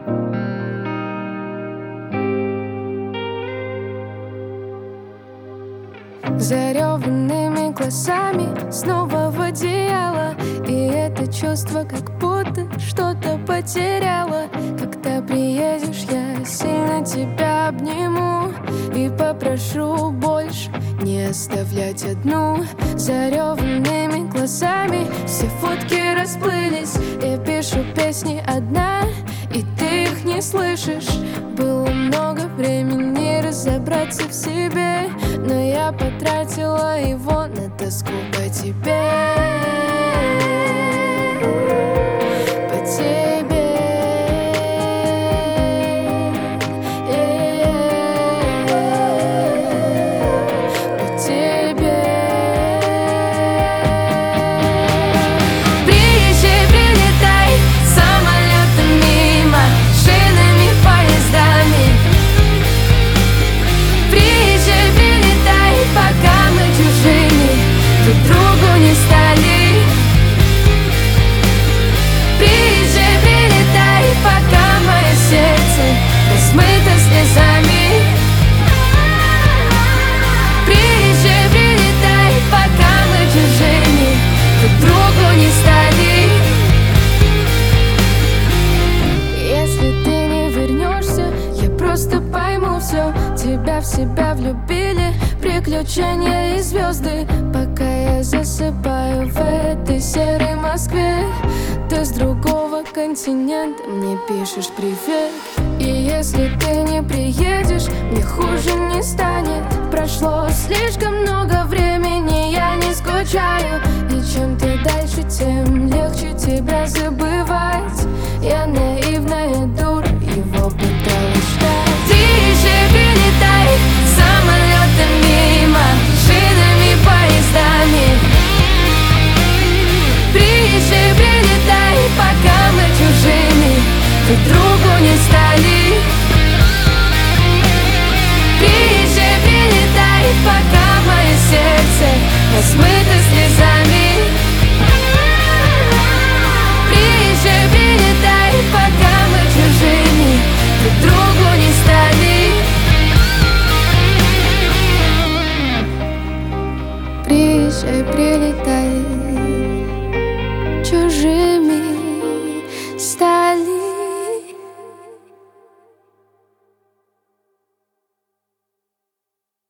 Зареванными глазами снова в одеяло, и это чувство, как будто что-то потеряла. Когда приедешь, я сильно тебя обниму и попрошу больше не оставлять одну. Зареванными глазами все фотки расплылись. Я пишу песни одна, и ты их не слышишь. Было много времени разобраться в себе, но я потратила его на тоску по тебе. По тебе. По тебе. Приезжай, прилетай самолетом мимо, шинами, поездами. Приезжай, прилетай, пока мы чужими друг другу не стали. Приезжай, прилетай, пока мое сердце размыто слезами. Приезжай, прилетай, пока мы чужими друг другу не стали. Если ты не вернешься, я просто пойму все. Тебя в себя влюбили приключения и звезды. Пока я засыпаю в этой серой Москве, ты с другого континента мне пишешь привет. И если ты не приедешь, мне хуже не станет. Прошло слишком много времени, я не скучаю. И чем ты дальше, тем легче тебя забывать. Я наивная дура, его пыталась ждать. Приезжай, прилетай самолетом мимо, шинами, поездами. Приезжай, прилетай, пока мы чужими друг другу не стали. Приезжай, прилетай, пока мое сердце размыто слезами. Приезжай, прилетай, пока мы чужими друг другу не стали. Приезжай, прилетай.